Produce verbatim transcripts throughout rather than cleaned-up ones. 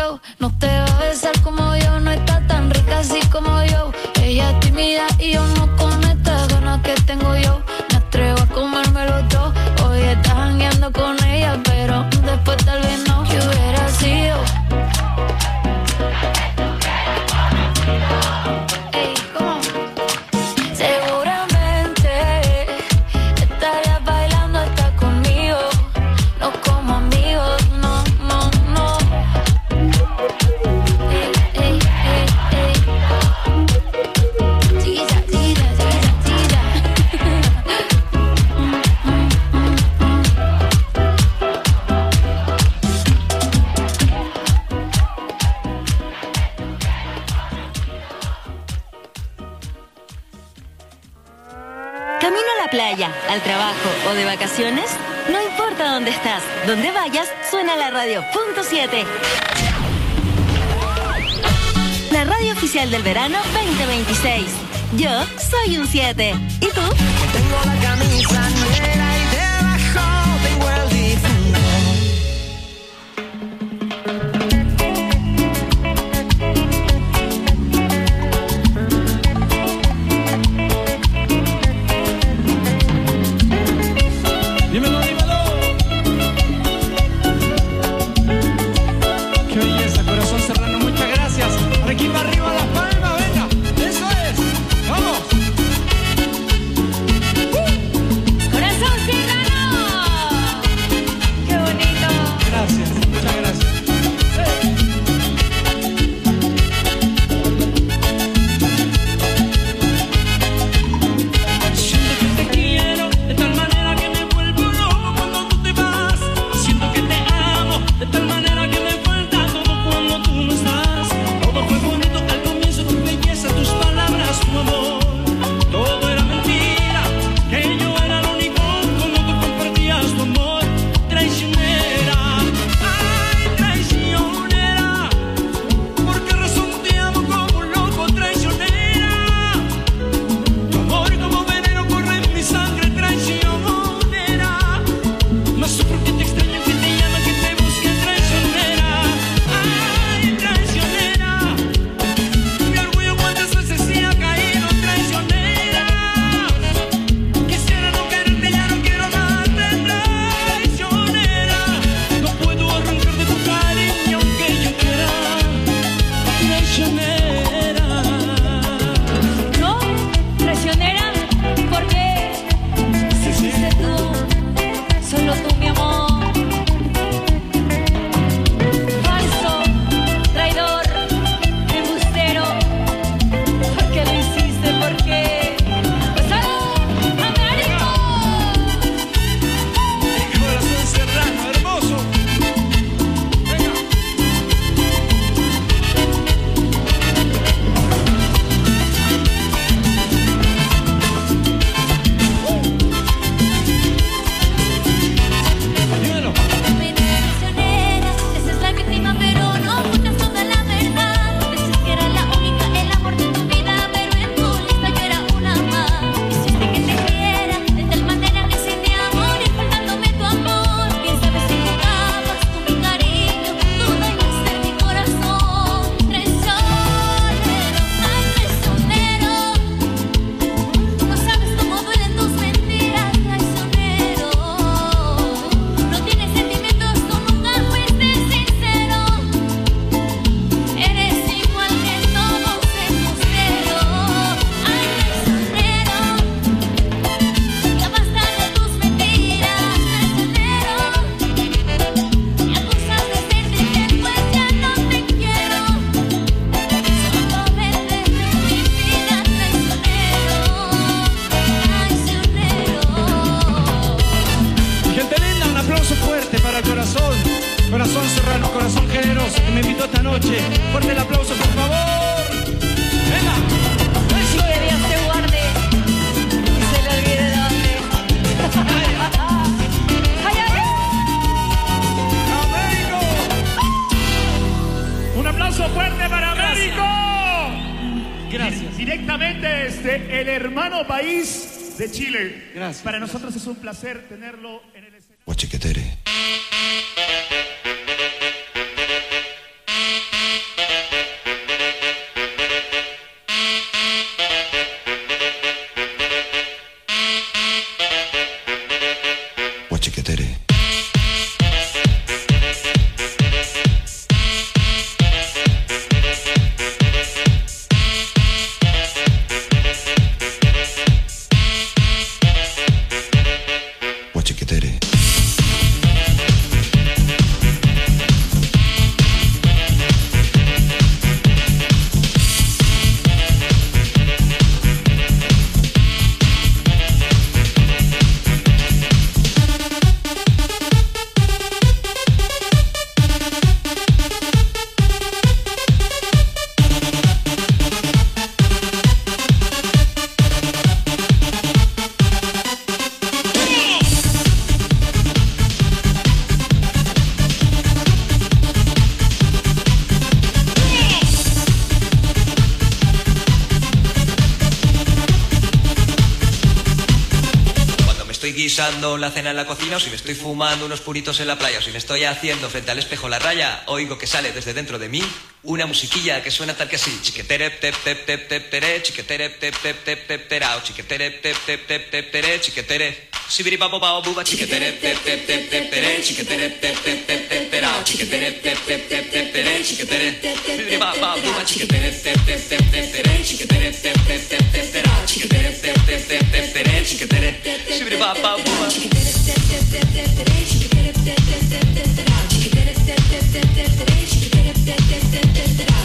yo. No te va a besar como yo, no está tan rica así como yo. Ella es tímida y yo no con estas ganas que tengo yo. Me atrevo a comérmelo todo. Hoy estás jangueando con ella, pero después tal vez no. ¿Qué hubiera sido? Ey, ¿cómo? Seguramente estarías bailando hasta conmigo. No como amigos, no, no, no. Ey, ey, ey, ey. Tira, tira, tira, tira. ¿Camino a la playa, al trabajo o de vacaciones? No importa dónde estás, donde vayas, suena la radio punto siete. La radio oficial del verano veinte veintiséis. Yo soy un siete. ¿Y tú? Tengo la camisa negra y debajo tengo el difunto. Dímelo, dímelo. Qué belleza, corazón serrano, muchas gracias. Por aquí para arriba las palmas, venga. Eso es. Vamos. ¡Corazón serrano! ¡Qué bonito! Gracias, muchas gracias. Siento que te quiero de tal manera que me vuelvo loco cuando tú te vas. Siento que te amo de tal manera que me falta todo cuando tú no estás. Todo fue bonito al comienzo, tu belleza, tus palabras, tu amor. Todo era mentira, que yo era el único con otro compartías tu amor. Traicionera, ay, traicionera. ¿Por qué razón te amo como un loco? Traicionera. Tu amor como veneno corre en mi sangre. Traicionera. No sé por qué te extraño, que te llama, que te busque. Traicionera, ay, traicionera. Mi orgullo cuántas veces se ha caído. Traicionera. Quisiera no quererte, ya no quiero amarte. Traicionera. No puedo arrancar de tu cariño aunque yo quiera. Traicionera. ¿No? ¿Traicionera? ¿Por qué? Sí, sí. Fuiste tú, solo tú, mi amor. Falso, traidor, embustero. ¿Por qué lo hiciste? ¿Por qué? Pues ¡salud, Américo! Corazón serrano, hermoso. Venga. Dímelo. Traicionera, esa es la víctima, pero no ocultas toda la verdad. Decías que era la única, el amor de tu vida, pero en tu lista yo era una más. Hiciste que te quiera de tal manera que sin mi amor y faltándome tu amor. Quién sabe si jugabas con mi cariño, tú dañaste mi corazón. Traicionero, ay, traicionero. No sabes cómo duelen tus mentiras, traicionero. No tienes sentimientos, tú nunca fuiste sincero. Eres igual que todos, embustero. Ay, traicionero. Ya basta de tus mentiras, traicionero. Me acusas de ser infiel, pues ya no te quiero. Solo vete de mi vida, traicionero. Traicionero. Gente linda, un aplauso fuerte para el corazón. Corazón serrano, corazón generoso que me invitó esta noche. Fuerte el aplauso, por favor. Venga. Eso. Que Dios te guarde y se le olvide dónde. ¡Ay, ay, ay! Américo. Un aplauso fuerte para Américo. Gracias. Directamente desde el hermano país de Chile. Gracias. Para nosotros es un placer tenerlo en el escenario. Guachiquetere. guisando la cena en la cocina, o si me estoy fumando unos puritos en la playa, o si me estoy haciendo frente al espejo la raya, oigo que sale desde dentro de mí una musiquilla que suena tal que así: chiquetere tep tep tep tep tere, chiquetere tep tep tep tep terao, chiquetere tep tep tep tep tere, chiquetere sibiri babo babo buba, chiquetere tep tep tep tep tere, chiquetere tep tep tep tep terao, chiquetere tep tep tep tep tere, chiquetere sibiri babo babo buba, chiquetere tep tep tep tep tere, chiquetere tep tep tep tep terao, chiquetere tep tep tep tep tere, chiquetere sibiri babo babo buba, chiquetere tep tep tep tep tere, chiquetere tep tep tep tep terao, chiquetere tep tep tep tep tere, chiquetere tep tep tep tep terao.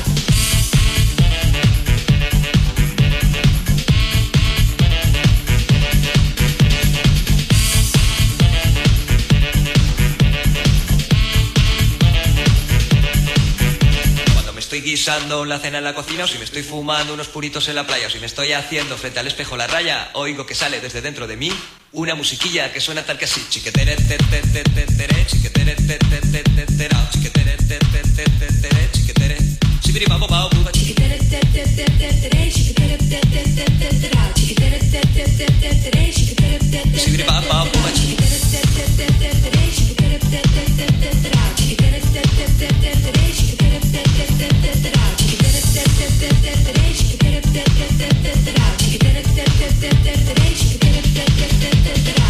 Estoy guisando la cena en la cocina, o si me estoy fumando unos puritos en la playa, o si me estoy haciendo frente al espejo la raya, oigo que sale desde dentro de mí una musiquilla que suena tal que así: chiquetere te te te te tere, chiquetere te te te te terao, chiquetere te te te te tere, chiquetere sibiri babo babo buba, chiquetere te te te te tere, chiquetere te te te te terao, chiquetere te te te te tere, chiquetere te te sibiri babo babo buba, chiquetere te te te te tere, chiquetere te te te te terao, chiquetere te te te te tere, chiquetere te te te te terao, chiquetere te te te te tere, chiquetere te te te te terao, chiquetere te te te te tere, chiquetere te te te te terao.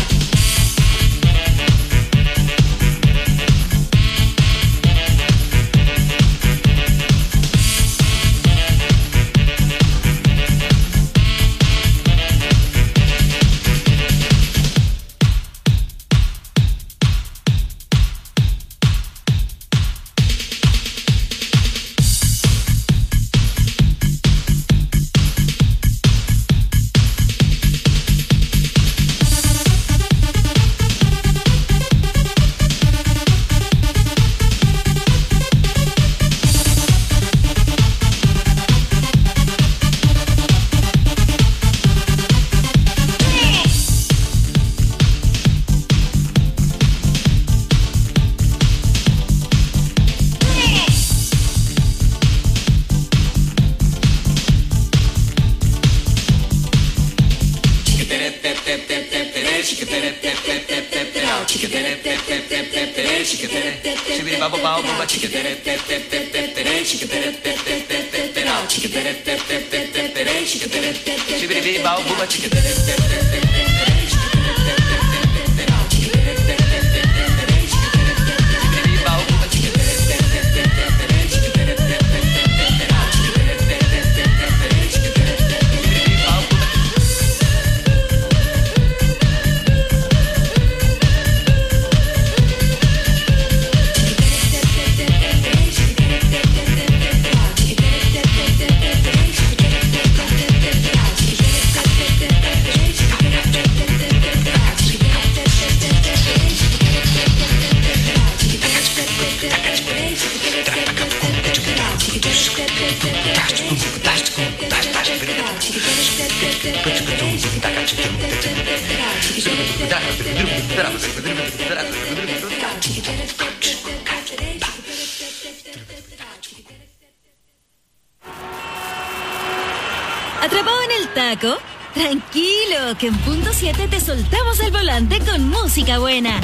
¿Atrapado en el taco? Tranquilo, que en punto siete te soltamos el volante con música buena.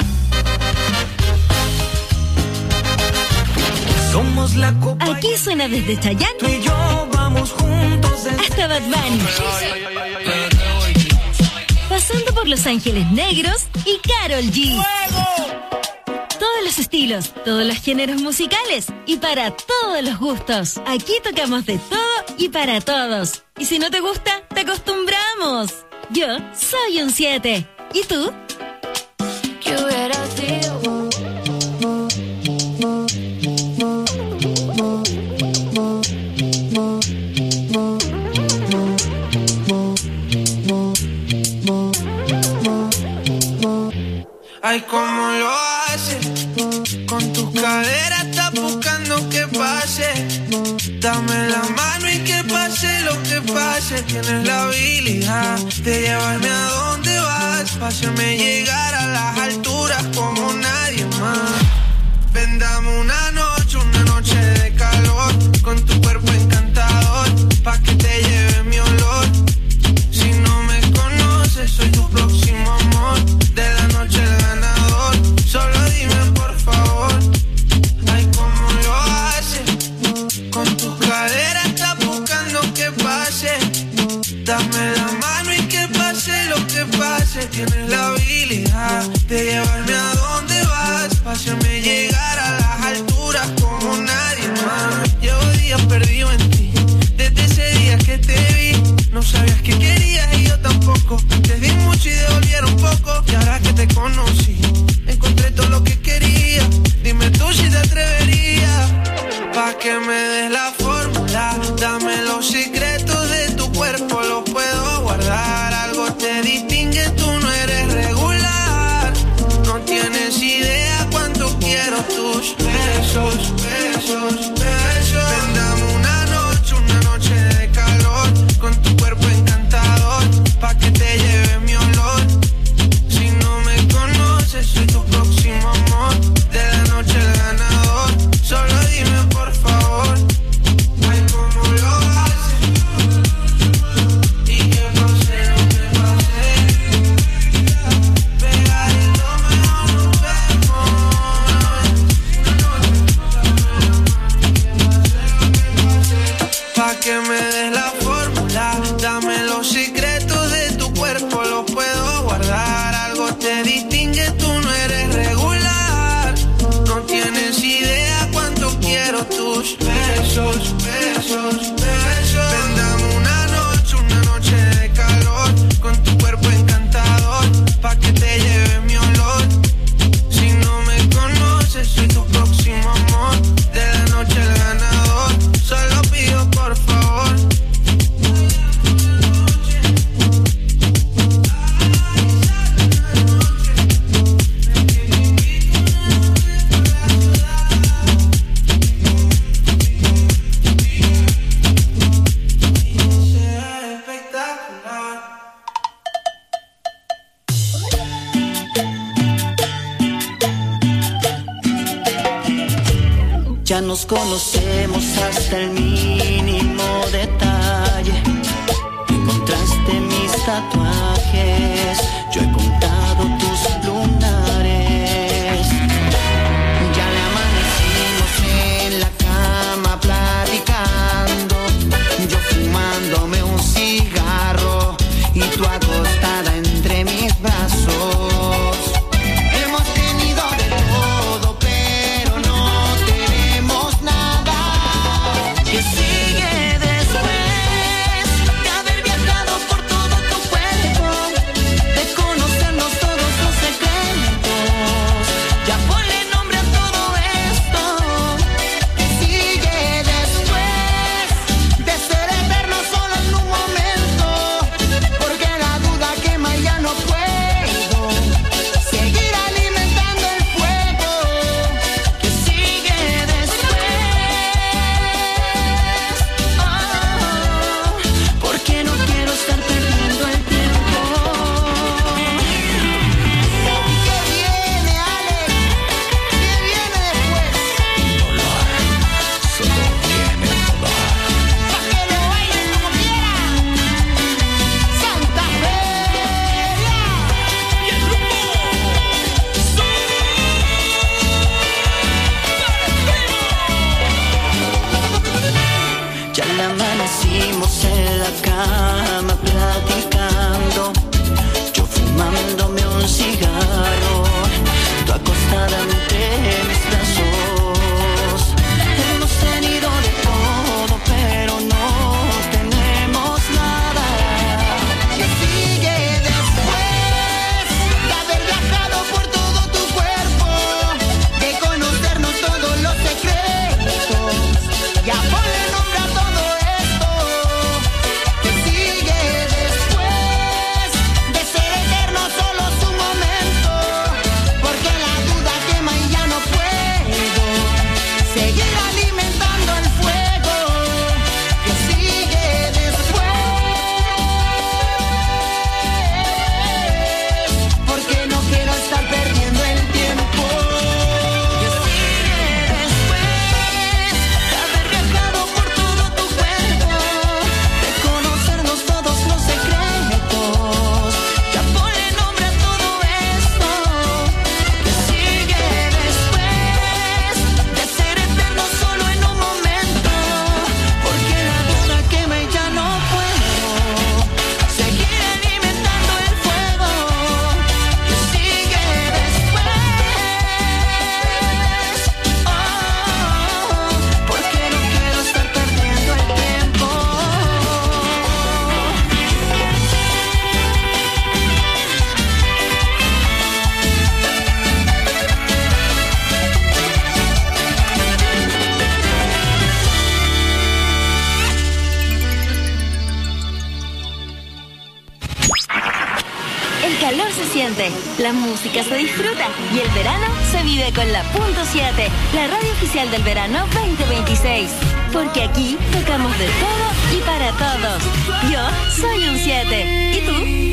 Somos la copa. Aquí suena desde Chayanne Tú y yo vamos juntos de... hasta Bad Bunny, pasando por Los Ángeles Negros y Karol G. Todos los estilos, todos los géneros musicales y para todos los gustos. Aquí tocamos de todo y para todos. Y si no te gusta, te acostumbramos. Yo soy un siete. ¿Y tú? ¿Qué hubiera sido? Ay, cómo lo hace. Con tus caderas estás buscando que pase. Dame la mano y que pase lo que pase. Tienes la habilidad de llevarme a donde vas, para hacerme llegar a las alturas como nadie más. Ven, dame una noche, una noche de calor, con tu cuerpo encantador, pa' que te lleve mi olor. Si no me conoces, soy tu próximo amor. De la noche mucho y devolviera un poco. Y ahora que te conocí, encontré todo lo que quería. Dime tú si te atreverías. Pa' que me des la fórmula, dame los secretos de tu cuerpo, los puedo guardar. Algo te distingue, tú no eres regular. No tienes idea cuánto quiero tus besos, besos, besos. Ven, dame una noche, una noche de calor, con tu cuerpo encantador, pa' que te lleve mi olor. Si no me conoces, soy tu próximo amor, de la noche el ganador. Solo dime por favor, ay, cómo lo haces, y que pase lo que pase. Pegadito mejor nos vemos. Pa' que me des la fórmula, dame los secretos de tu cuerpo, los puedo guardar. Algo te distingue, tú no eres regular. No tienes idea cuánto quiero tus besos, besos, besos. Ven, dame una noche, una noche de calor, con tu cuerpo encantador, pa' que te lleve mi olor. Si no me conoces, soy tu próximo amor, de la noche el ganador. Solo pido por favor. Ya nos conocemos hasta el mínimo detalle. Encontraste mis tatuajes, yo he contado tus lunares. Ya le amanecimos en la cama platicando, yo fumándome un cigarro y tú acostada entre mis brazos. Hemos tenido de todo, pero no tenemos nada. ¿Qué sigue después de haber viajado por todo tu cuerpo? De conocernos todos los secretos. La música se disfruta y el verano se vive con la Punto siete, la radio oficial del verano veinte veintiséis. Porque aquí tocamos de todo y para todos. Yo soy un siete. ¿Y tú?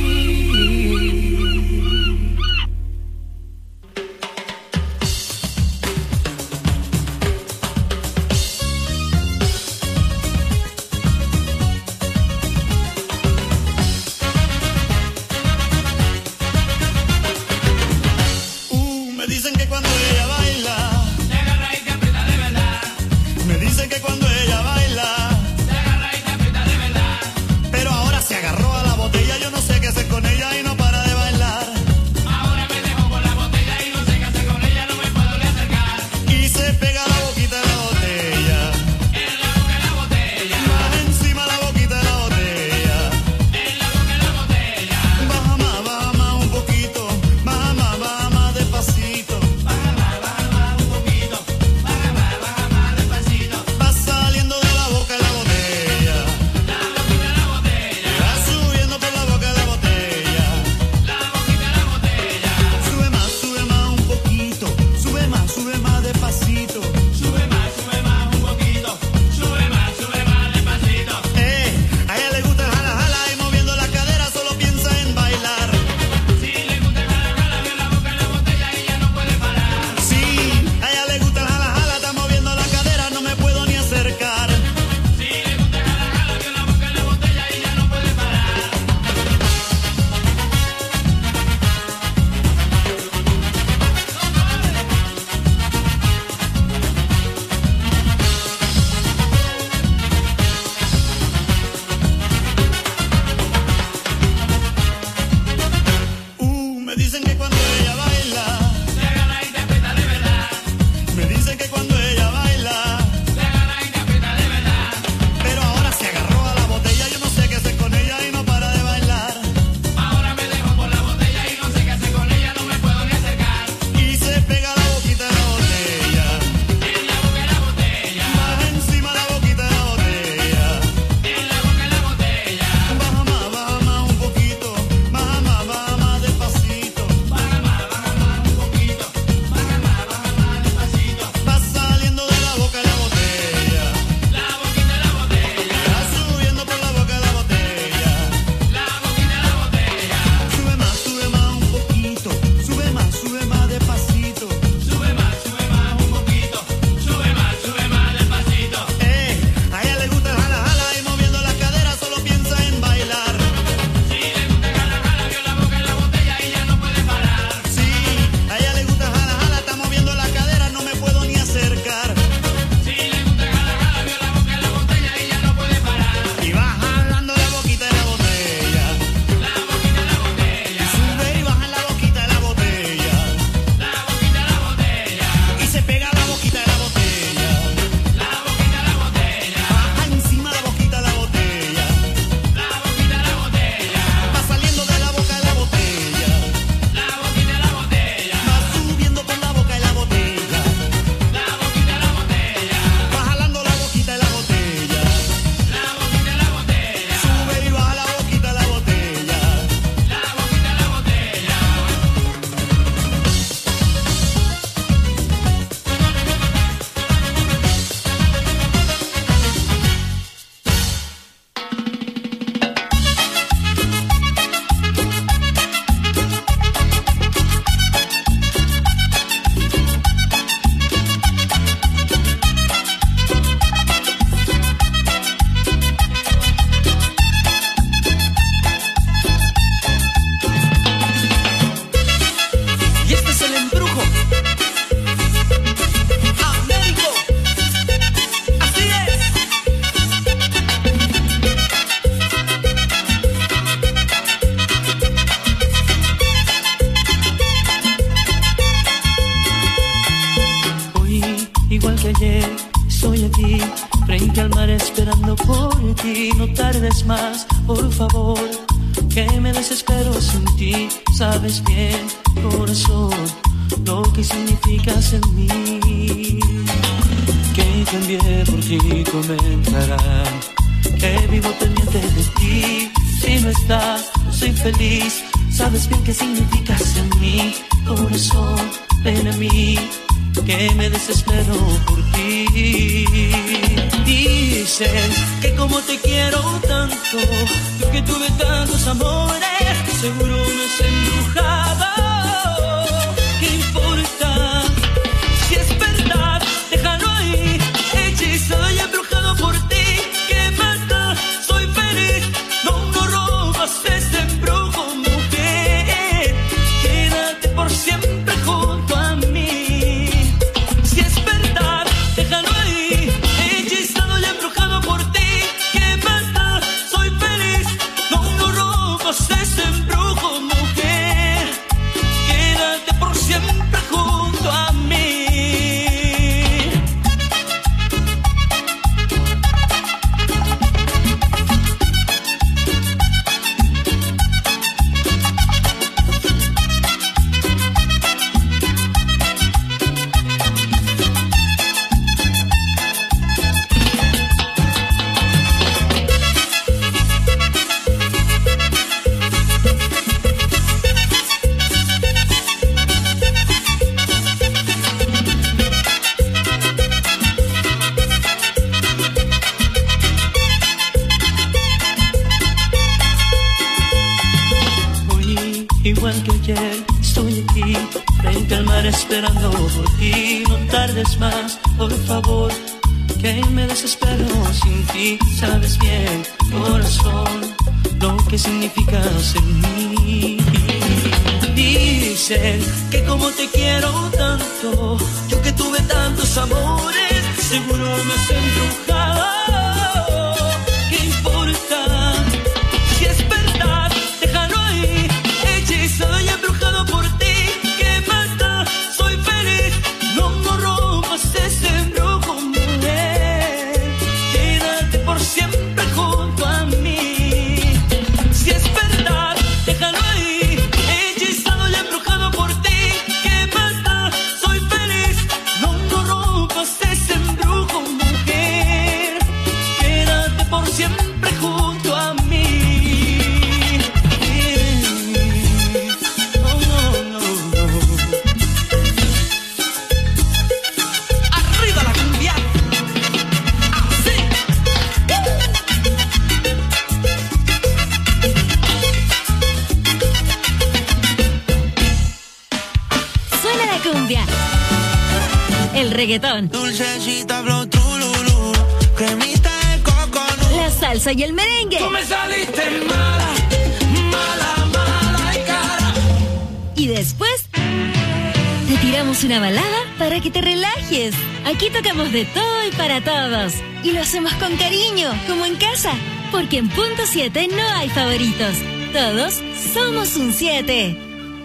frente al mar esperando por ti. No tardes más, por favor, que me desespero sin ti. Sabes bien, corazón, lo que significas en mí. Que cambié por ti, comentarán que vivo pendiente de ti. Si no estás, soy feliz, sabes bien qué significas en mi corazón. Ven a mí, que me desespero por ti. Dicen que como te quiero tanto, yo que tuve tantos amores, seguro me has embrujado. ¿Qué importa? Si es verdad, déjalo ahí, hechizado y embrujado por ti. ¿Qué más da? Soy feliz, no, no robas ese embrujo, mujer. Quédate por siempre junto a mí. Si es verdad, déjalo ahí, hechizado y embrujado por ti. ¿Qué más da? Soy feliz, no, no robas ese embrujo, mujer. Quédate por siempre junto a mí. Igual que ayer, estoy aquí, frente al mar esperando por ti. No tardes más, por favor, que me desespero sin ti. Sabes bien, corazón, lo que significas en mí. Dicen que como te quiero tanto, yo que tuve tantos amores, seguro me has embrujado. ¿Qué importa? Si es verdad, déjalo ahí, hechizado y embrujado por ti. ¿Qué más da? Soy feliz, no, no rompas ese embrujo, mujer. Quédate por siempre junto a mí. Si es verdad, déjalo ahí, hechizado y embrujado por ti. ¿Qué más da? Soy feliz, no, no rompas ese embrujo, mujer. Quédate por siempre junto a mí. El reggaetón, Dulcecita, flow, trululú, cremita de coconut. la salsa y el merengue. Tú me saliste mala, mala, mala y cara. Y después te tiramos una balada para que te relajes. Aquí tocamos de todo y para todos. Y lo hacemos con cariño, como en casa. Porque en Punto siete no hay favoritos. Todos somos un siete.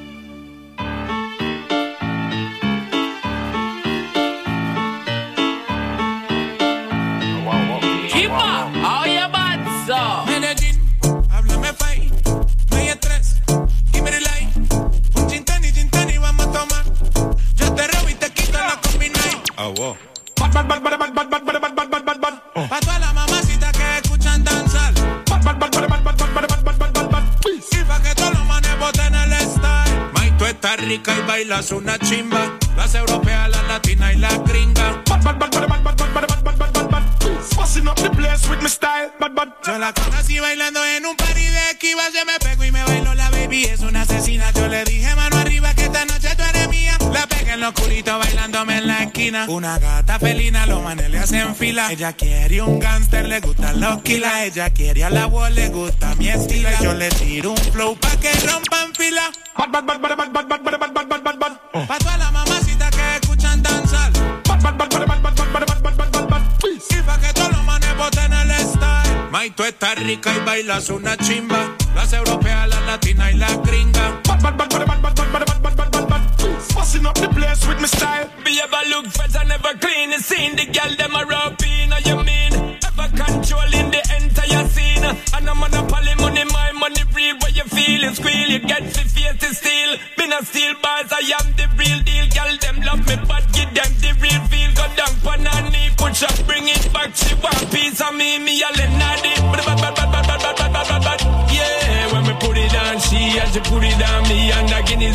Medellín, háblame fai, no hay estrés, give me the light. Un gin tonic, gin tonic, vamos a tomar. Yo te robo y te quito la combination. Ah, wow. Bad, bad, bad, bad, bad, bad, bad, bad, bad, bad, bad, bad. Pa' todas las mamacitas que escuchan danzar. Bad, bad, bad, bad, bad, bad, bad, bad, bad, bad, bad, bad. Y pa' que todos los manes boten el style. May, tú estás rica y bailas una chimba. Las europeas, las latinas y las gringas. Bad, bad, bad, bad, bad, bad, bad, bad, bad, bad, bad, bad. Busting up the place with my style, bad, bad. Yo la conocí bailando en un party de esquivas. Yo me pego y me bailo, la baby es una asesina. Yo le dije mano arriba que esta noche tú eres mía. La pegué en lo oscurito bailándome en la esquina. Una gata felina, los manes le hacen fila. Ella quiere un gangster, le gustan los kilas. Ella quiere a la voz, le gusta mi estilo. Yo le tiro un flow pa' que rompan fila. Bad, bad, bad, bad, bad, bad, bad, bad, bad, bad, bad, bad. Pa' todas las mamacitas que escuchan danzar. Bad, bad, bad, bad, bad, bad, bad, bad, bad, bad, bad, bad. Y pa' que todos los manes boten el style. May, tú estás rica y bailas una chimba. Las europeas, las latinas y las gringas. Bad, bad, bad, bad, bad, bad, bad, bad, bad, bad, bad, bad. Busting up the place with my style. Be ever look fresh and never clean. You seen the girl them a rub in, you mean? Ever controlling the entire scene. And I'm on a poly money, my money real. What you feel is squeal, you get the face to steal. Been a steel bars, I am the real deal. Girl them love me, but give them the real feel. Go down on her knee, push up, bring it back. She want piece of me, me a let naughty. Yeah, when we put it on, she and she put it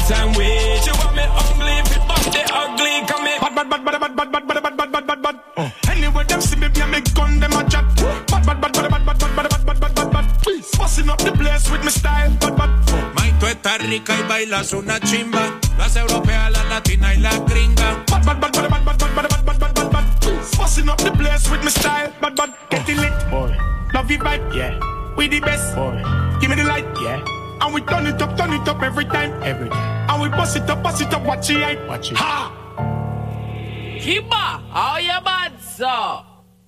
sandwich. You want me ugly, if it bust the ugly, come me bad, bad, bad, bad, bad, bad, bad, bad, bad, bad, bad, bad. Anyway, them see me, me and me gun, them a chat. Bad, bad, bad, bad, bad, bad, bad, bad, bad, bad, bad, bad. Busting up the place with me style, bad, bad. May, tú estás rica y bailas una chimba. Las europeas, la latina y la gringa. Bad, bad, bad, bad, bad, bad, bad, bad, bad, bad, bad, bad. Busting up the place with me style, bad, bad. Getting lit, boy. Love you vibe, yeah. We the best, boy. Give me the light, yeah. And we turn it up, turn it up every time, every time. And we bust it up, bust it up, watch it, right? Watch it. Ha! Kiba, how you bad, sir?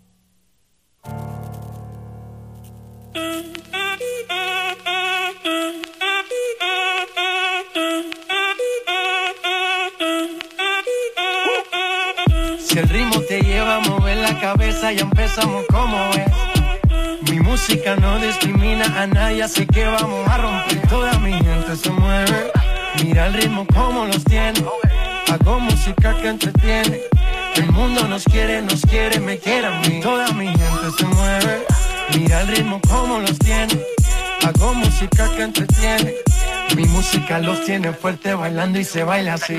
Si el ritmo te lleva a mover la cabeza, ya empezamos como es. Mi música no discrimina a nadie, así que vamos a romper. Toda mi gente se mueve, mira el ritmo como los tiene. Hago música que entretiene. El mundo nos quiere, nos quiere, me quiere a mí. Toda mi gente se mueve, mira el ritmo como los tiene. Hago música que entretiene. Mi música los tiene fuerte bailando y se baila así.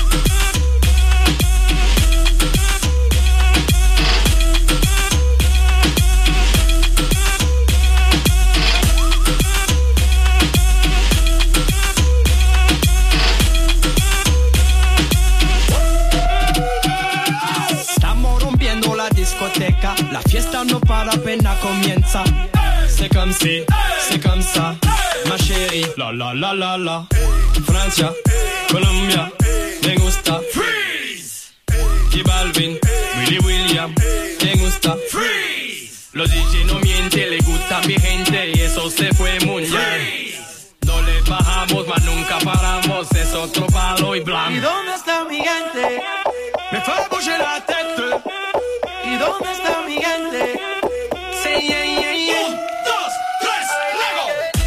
La fiesta no para, apenas comienza. C'est comme si, c'est comme ça, ma chérie. La la la la la. Francia, Colombia, me gusta. Freeze. Y Balvin, Willy William, me gusta. Freeze. Los D J no mienten, le gusta a mi gente y eso se fue mundial. No le bajamos, mas nunca paramos, es otro palo y blanco. ¿Y dónde está mi gente? Me fue a bouger la tête. ¿Y dónde está mi gente? Sí, yeah, yeah, yeah. Un, dos, tres, luego.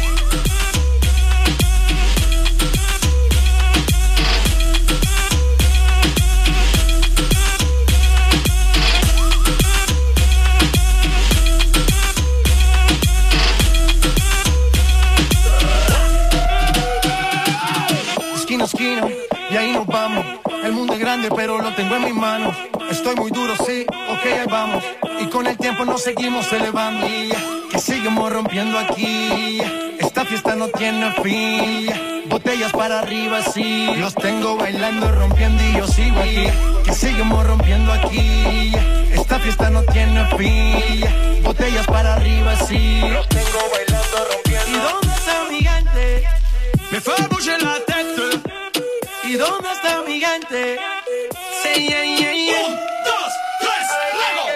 Esquina, esquina, y ahí nos vamos. El mundo es grande, pero lo tengo en mis manos. Estoy muy duro, sí, ok, ahí vamos. Y con el tiempo nos seguimos elevando. Que seguimos rompiendo aquí. Esta fiesta no tiene fin. Botellas para arriba, sí. Los tengo bailando, rompiendo y yo sigo aquí. Que seguimos rompiendo aquí. Esta fiesta no tiene fin. Botellas para arriba, sí. Los tengo bailando, rompiendo. ¿Y dónde está mi gente? Me fue a bouger la tête. ¿Y dónde está mi gente? Sí, yeah, yeah, yeah. Un, dos, tres, luego.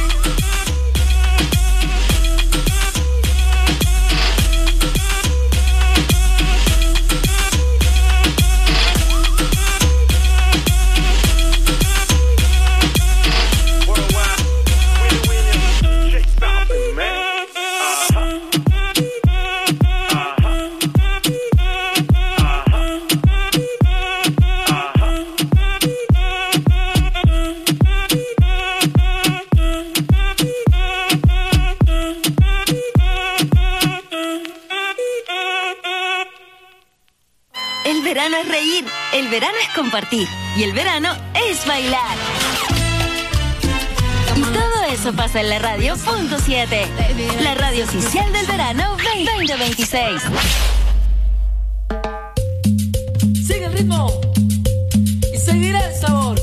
El verano es reír, el verano es compartir y el verano es bailar. Y todo eso pasa en la radio punto siete, la radio oficial del verano veinte veintiséis. Sigue el ritmo y seguirá el sabor.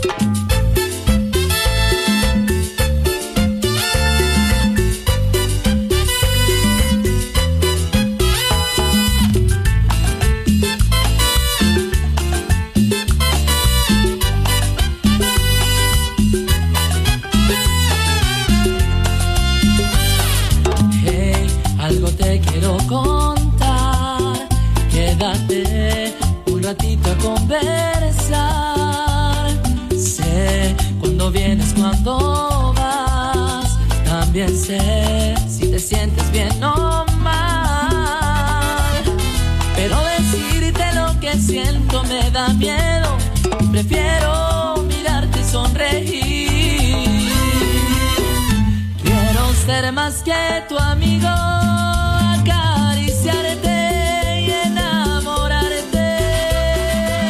Contar, quédate un ratito a conversar. Sé cuando vienes, cuando vas. También sé si te sientes bien o mal. Pero decirte lo que siento me da miedo. Prefiero mirarte y sonreír. Quiero ser más que tu amigo. Acariciarte y enamorarte.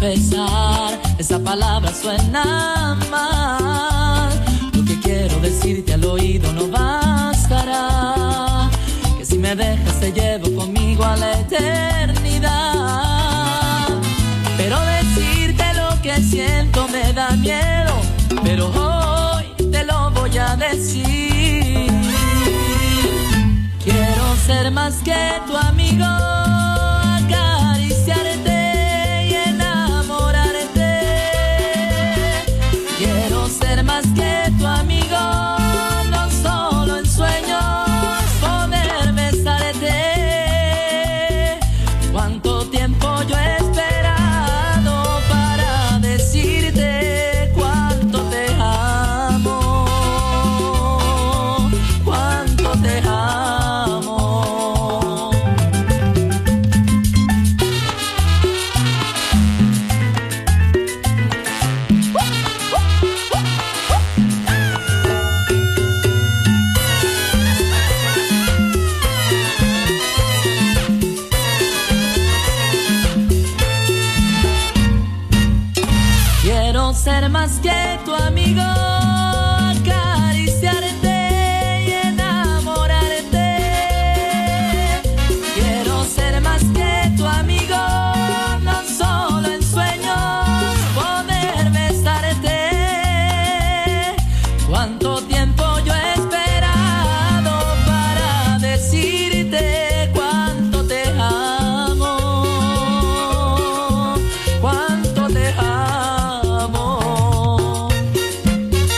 confesar, esa palabra suena mal. Lo que quiero decirte al oído no bastará, que si me dejas te llevo conmigo a la eternidad. Pero decirte lo que siento me da miedo, pero hoy te lo voy a decir. Quiero ser más que tu amigo, acariciarte y enamorarte. Quiero ser más que tu amigo, no solo en sueños poder besarte. Cuánto tiempo yo he esperado para decirte cuánto te amo, cuánto te amo. Quiero ser más que tu amigo, acariciarte y enamorarte. Quiero ser más que tu amigo, no solo en sueños poder besarte. Cuánto tiempo yo he esperado para decirte cuánto te amo, cuánto te amo.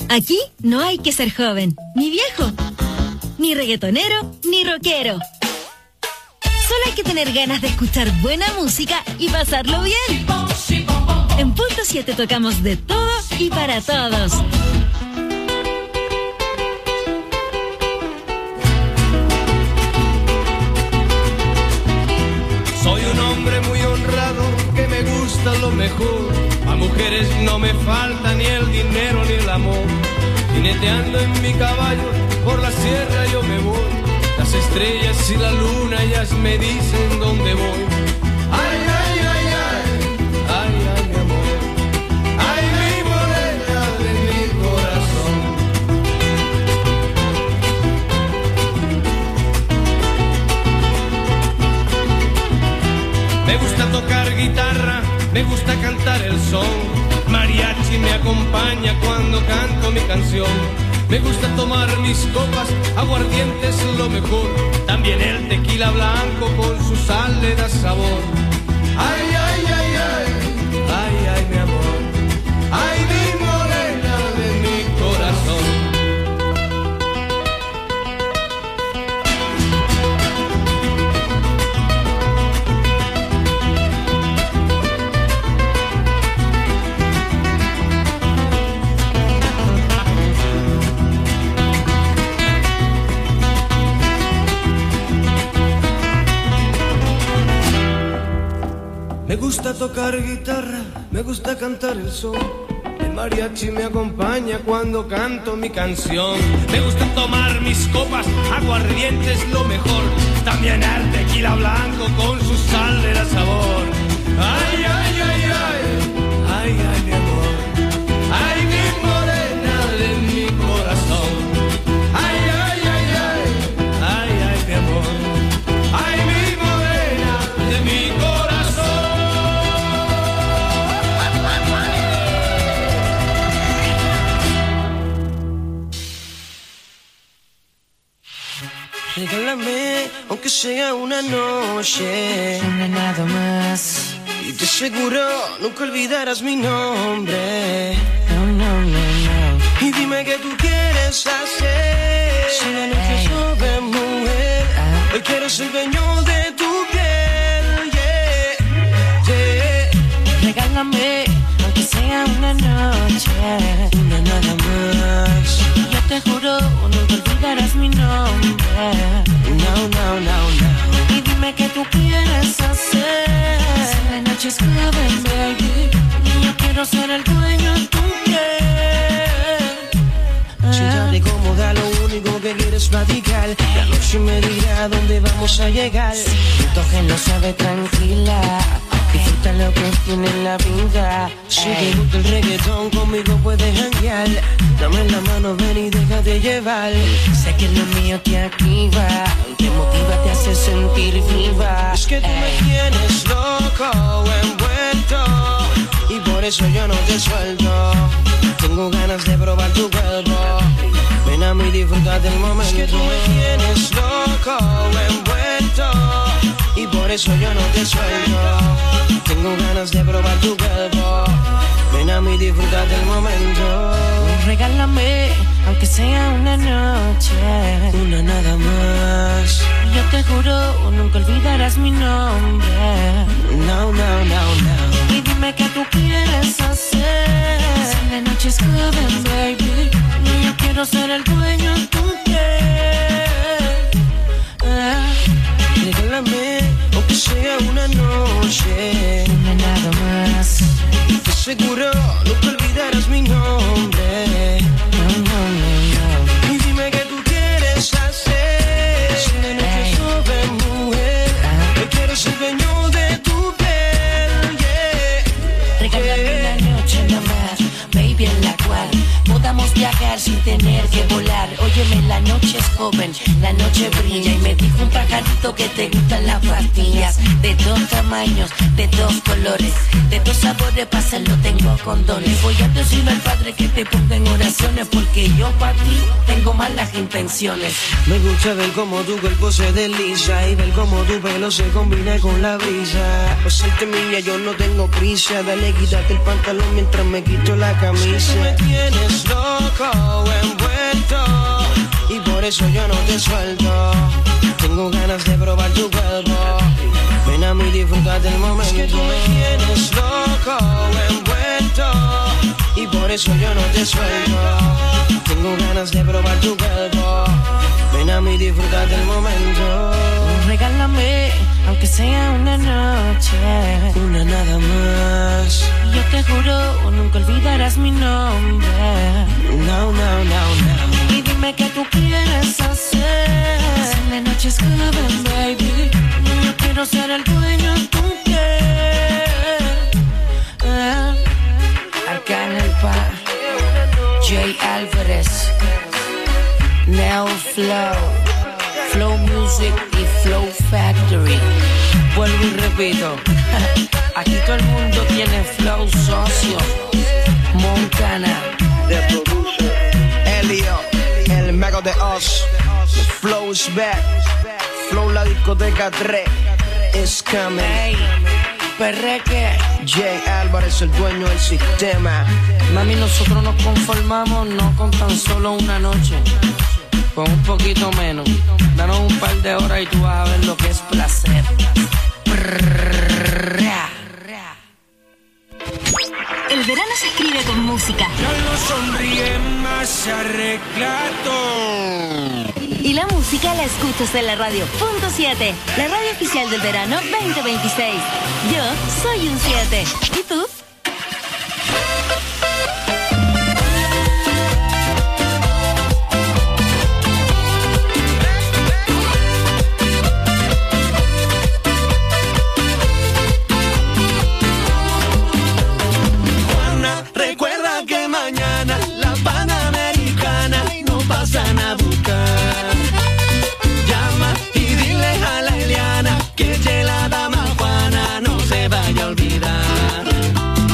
Aquí no hay que ser joven, ni viejo, ni reggaetonero, ni rockero. Solo hay que tener ganas de escuchar buena música y pasarlo bien. En Punto siete tocamos de todo y para todos. Soy un hombre muy honrado que me gusta lo mejor. A mujeres no me falta ni el dinero ni el amor. Jineteando en mi caballo por la sierra yo me voy. Las estrellas y la luna ellas me dicen dónde voy. Ay, ay, ay, ay, ay, ay, mi amor. Ay, mi morena de mi corazón. Me gusta tocar guitarra, me gusta cantar el son. Mariachi me acompaña cuando canto mi canción. Me gusta tomar mis copas, aguardiente es lo mejor. También el tequila blanco con su sal le da sabor. Ay, ay, ay, ay, ay, ay, mi amor. Ay, mi morena de mi corazón. Me gusta tocar guitarra, me gusta cantar el son. El mariachi me acompaña cuando canto mi canción. Me gusta tomar mis copas, aguardiente es lo mejor. También el tequila blanco con su sal le da sabor. Ay, ay, ay, ay, ay, ay, mi amor. Ay, mi morena de mi corazón. Ay, ay, ay, ay, ay, ay, mi amor. Ay, mi morena de mi corazón. Regálame, aunque sea una noche, una nada más. Y te aseguro, nunca olvidarás mi nombre. No, no, no, no. Y dime qué tú quieres hacer. Si la noche es joven, mujer, ah. Hoy quiero ser dueño de tu piel, yeah, yeah. Regálame, aunque sea una noche, una nada más. Yo te juro, nunca olvidarás mi nombre. No, no, no, no. Y dime qué tú quieres hacer. Si la noche es joven, baby, y yo quiero ser el dueño de tu piel. Siéntate cómoda, lo único que quieres es platicar. La noche me dirá dónde vamos a llegar. Siento que no sabe tranquila. Disfruta lo que tiene en la vida. Si te gusta el reggaetón, conmigo puedes janguear. Dame la mano, ven y déjate llevar. Sé que lo mío te activa, te motiva, te hace sentir viva. Es que tú me tienes loco, envuelto, y por eso yo no te suelto. Tengo ganas de probar tu cuerpo. Ven a mí, disfruta del momento. Es que tú me tienes loco, envuelto, y por eso yo no te suelto. Tengo ganas de probar tu cuerpo. Ven a mí, disfruta del momento. Regálame, aunque sea una noche, una nada más. Yo te juro, nunca olvidarás mi nombre. No, no, no, no. Y dime qué tú quieres hacer. Si la noche es joven, baby, y yo quiero ser el dueño de tu piel. Ah, regálame, aunque sea una noche, una nada más. Y te aseguro, nunca olvidarás mi nombre. No, no, no, no. Y dime qué tú quieres hacer. Si la noche es joven, mujer, yo quiero ser dueño de tu piel, yeah. Regálame una noche nada más, baby, en la cual podamos viajar sin tener que volar. Óyeme, la noche noche es joven, la noche brilla y me dijo un pajarito que te gustan las pastillas de dos tamaños, de dos colores, de dos sabores, pásalo, tengo condones. Voy a decirle al padre que te ponga en oraciones porque yo para ti tengo malas intenciones. Me gusta ver cómo tu cuerpo se desliza y ver cómo tu pelo se combina con la brisa. Por serte mía yo no tengo prisa, dale quítate el pantalón mientras me quito la camisa. Es que tú me tienes loco, envuelto, y por eso yo no te suelto. Tengo ganas de probar tu cuerpo, ven a mí, disfrútate el momento. Es que tú me tienes loco, envuelto, y por eso yo no te suelto. Tengo ganas de probar tu cuerpo, ven a mí, disfrútate el momento. Regálame, aunque sea una noche, una nada más. Yo te juro, nunca olvidarás mi nombre. No, no, no, no. Y dime qué tú quieres hacer. Si la noche es joven, baby, yo quiero ser el dueño de tu piel. Eh, Arcángel Pa, Jay Álvarez, Neo Flow, Flow Music y Flow Factory. Vuelvo y repito, aquí todo el mundo tiene flow socio. Montana, The Producer, Elio, el mago de Oz. Flow is back, Flow la discoteca tres is coming. Hey, perreque, Jay Álvarez, el dueño del sistema. Mami, nosotros nos conformamos no con tan solo una noche, con un poquito menos. Danos un par de horas y tú vas a ver lo que es placer. El verano se escribe con música. Ya no sonríe más arreglado. Y la música la escuchas en la radio Punto siete, la radio oficial del verano veinte veintiséis. Yo soy un siete. ¿Y tú? Recuerda que mañana la Panamericana nos pasan a buscar. Llama y dile a la Eliana que la dama Juana no se vaya a olvidar.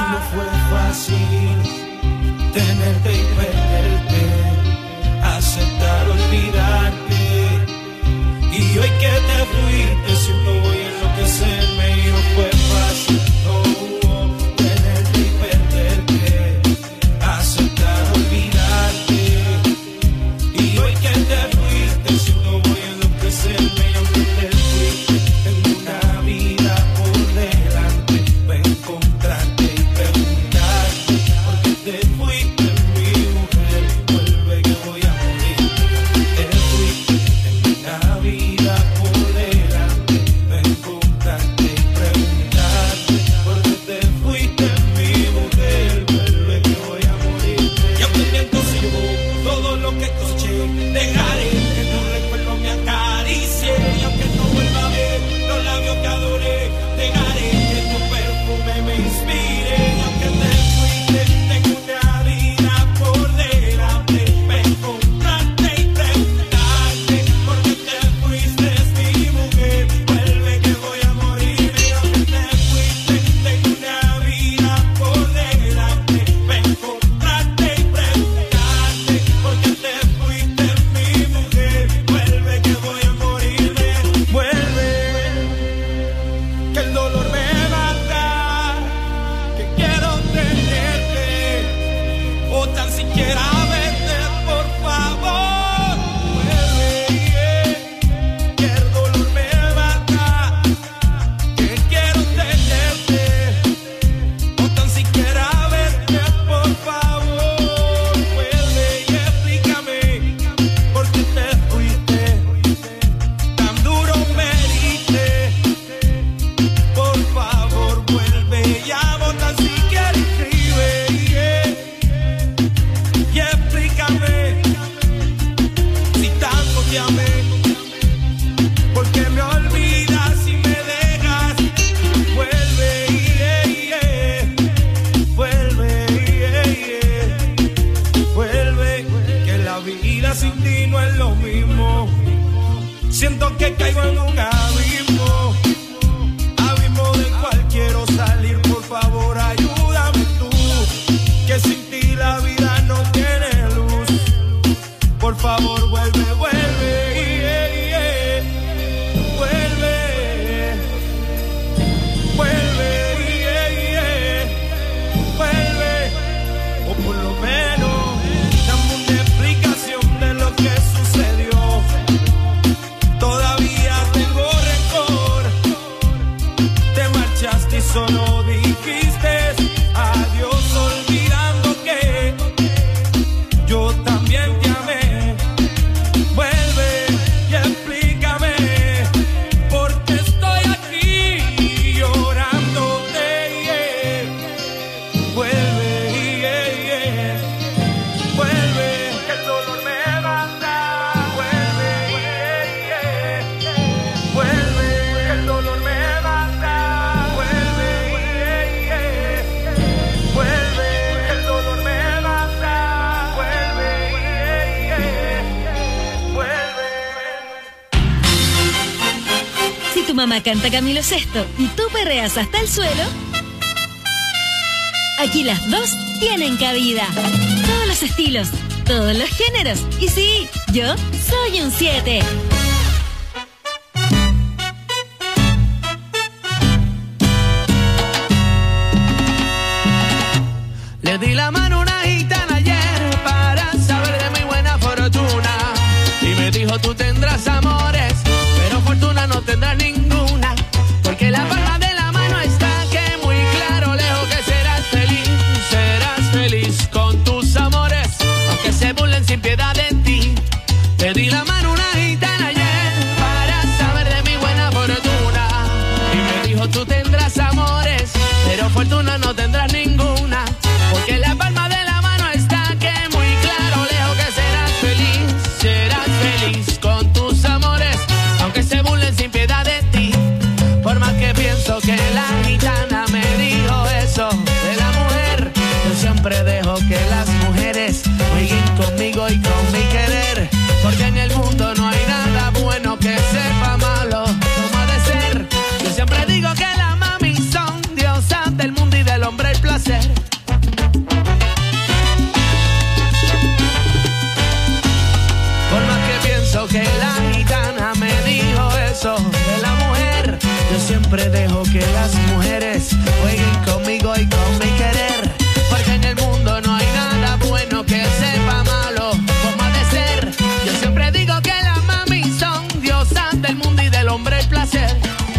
no fue fácil tenerte y perderte, aceptar olvidarte. Y hoy que te fuiste siento voy a enloquecerme y no fue fácil, no, tenerte y perderte, aceptar olvidarte. Y hoy que te fuiste siento voy a enloquecerme y aunque te fuiste tengo una vida por delante para encontrarte y preguntarte por qué te fuiste mi mujer, vuelve que voy a morir. Te fuiste tengo una vida por delante para encontrarte y preguntarte por qué te fuiste mi mujer, vuelve que voy a morir. Y aunque el viento se llevó todo lo que escuché, dejaré que tu recuerdo me acaricie. Y aunque no vuelva a ver los labios que adoré, dejaré que tu perfume me inspire. Y aunque te fuiste, tengo una vida por delante para encontrarte y preguntarte por qué te fuiste mi mujer, vuelve que voy a morir. Y aunque te fuiste, tengo una vida por delante para encontrarte y preguntarte por qué te fuiste mi mujer, vuelve que voy a morirme. Vuelve, que el dolor me mata, que quiero tenerte o tan siquiera verte, por favor. Vuelve, que el dolor me mata, que quiero tenerte o tan siquiera verte, por favor. Vuelve y explícame por qué te fuiste, tan duro me heriste. Por favor, vuelve y amo tan siquiera escribe, yeah. Y explícame si tanto te amé, porque me olvidas y me dejas. Vuelve, yeah, yeah. Vuelve, yeah, yeah. Vuelve, que la vida sin ti no es lo mismo. Siento que caigo en un abismo, abismo del cual quiero salir. Por favor, ayúdame tú, que sin ti la vida no tiene luz. Por favor, vuelve, vuelve, yeah, yeah. Vuelve, vuelve, yeah, yeah. Vuelve, o por lo menos dame una explicación de lo que sucedió. Todavía tengo rencor, te marchaste y solo dijiste adiós, olvidando que yo también te amé. Vuelve y explícame por qué estoy aquí llorándote, yeah. Vuelve, yeah, yeah. Vuelve, que el dolor me mata. Vuelve, yeah, yeah. Vuelve, que el dolor me mata. Vuelve, yeah, yeah. Vuelve, que el dolor me mata. Vuelve, yeah, yeah. Vuelve. Si tu mamá canta Camilo Sesto y tú perreas hasta el suelo, aquí las dos tienen cabida. Todos los estilos, todos los géneros. Y sí, yo soy un siete. Le di la mano a una gitana ayer para saber de mi buena fortuna. Y me dijo, tú tendrás amores, pero fortuna no tendrás ninguna. Porque la palma de la mano está que muy claro, lejos que serás feliz. Serás feliz con tus amores, aunque se burlen sin piedad de ti. Le di la mano a una gitana ayer para saber de mi buena fortuna. Y me dijo, tú tendrás amores, pero fortuna no tendrás ninguna. Porque la palma de la mano está que muy claro, lejos que serás feliz. Serás feliz con tus amores, aunque se burlen sin piedad de ti. Por más que pienso que la gitana me dijo eso de la mujer, yo siempre dejo que las mujeres jueguen conmigo y con mi querer. Porque en el mundo no hay nada bueno que sepa malo como ha de ser. Yo siempre digo que las mami son diosas del mundo y del hombre las mujeres jueguen conmigo y con mi querer, porque en el mundo no hay nada bueno que sepa malo como ha de ser. Yo siempre digo que las mami son diosas del mundo y del hombre el placer.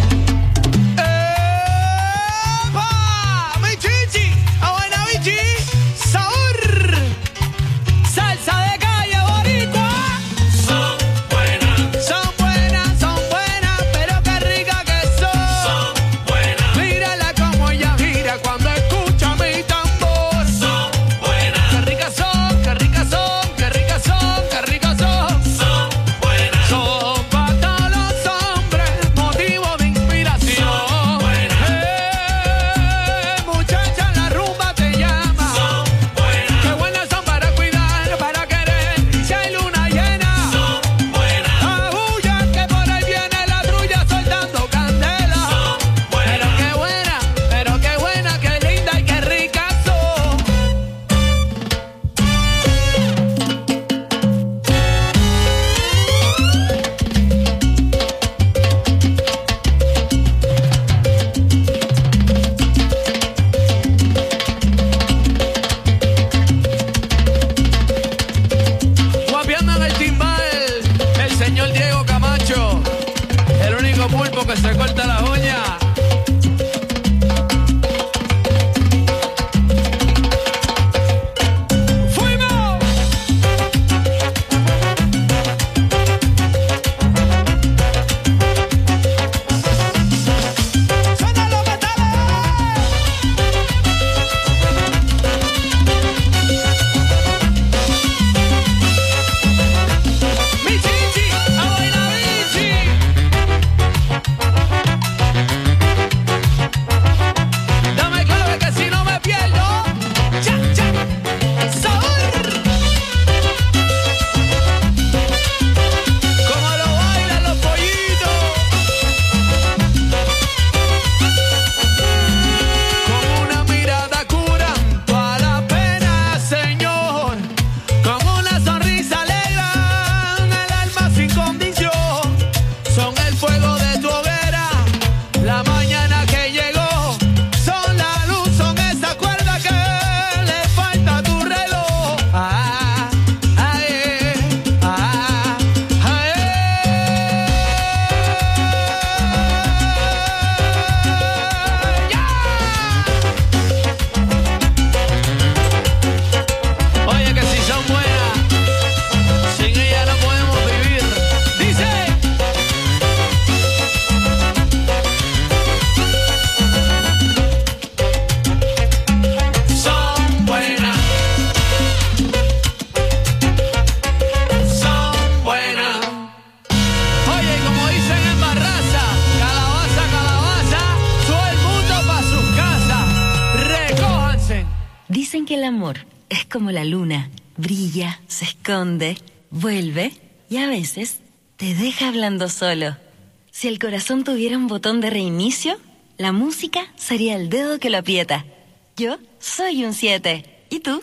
Dicen que el amor es como la luna, brilla, se esconde, vuelve y a veces te deja hablando solo. Si el corazón tuviera un botón de reinicio, la música sería el dedo que lo aprieta. Yo soy un siete. ¿Y tú?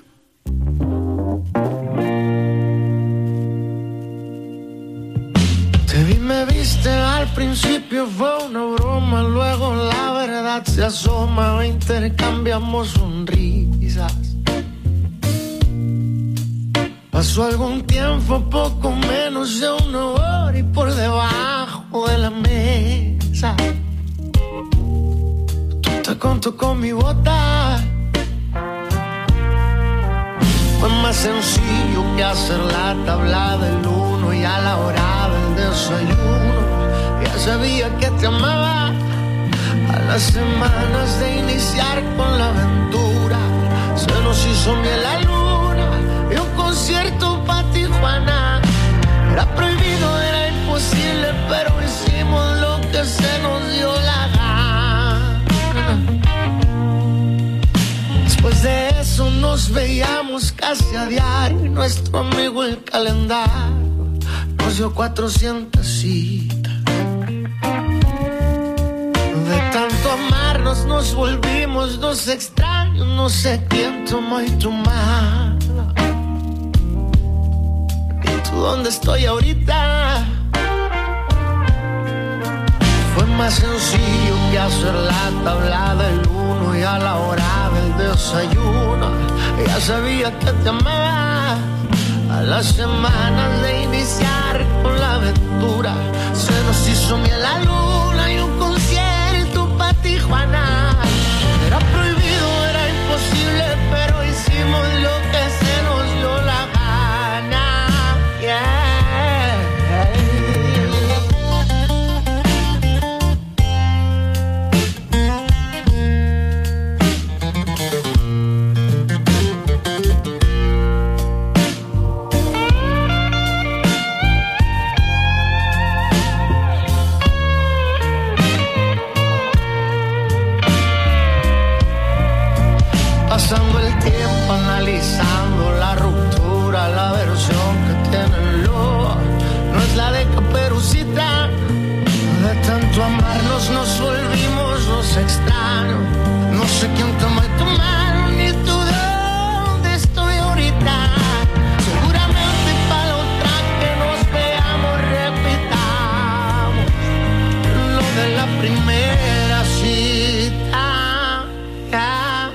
Te vi, me viste, al principio fue una broma, luego la verdad se asoma, intercambiamos sonrisas. Pasó algún tiempo, poco menos de una hora y por debajo de la mesa tú te contó con mi bota. Fue más sencillo que hacer la tabla del uno y a la hora del desayuno ya sabía que te amaba. A las semanas de iniciar con la aventura se nos hizo miel la luna y un concierto pa' Tijuana. Era prohibido, era imposible, pero hicimos lo que se nos dio la gana. Después de eso nos veíamos casi a diario y nuestro amigo el calendario nos dio cuatrocientas citas. De tanto amarnos nos volvimos dos extraños, no sé quién tomó y tu mala. ¿Y tú dónde estoy ahorita? Fue más sencillo que hacer la tabla del uno y a la hora del desayuno ya sabía que te amaba. A las semanas de iniciar con la aventura se nos hizo miel la luna y un concierto pa' Tijuana. Era prohibido, era imposible, pero hicimos lo que se nos dio la gana. Yeah. Pasando el tiempo analizando la ruptura, la versión que tiene el lobo no es la de Caperucita. De tanto amarnos nos volvimos los extraños. No sé quién tomó tu mano ni tú dónde estoy ahorita. Seguramente para la otra que nos veamos repitamos lo de la primera cita. Yeah.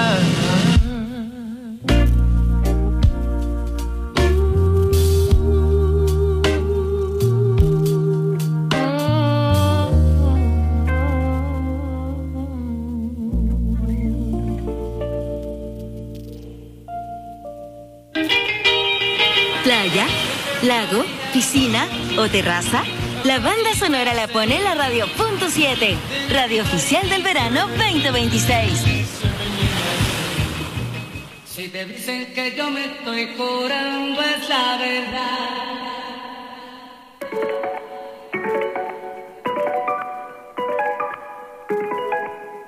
Playa, lago, piscina o terraza. La banda sonora la pone en la radio punto siete, radio oficial del verano veinte veintiséis. Si te dicen que yo me estoy curando es la verdad.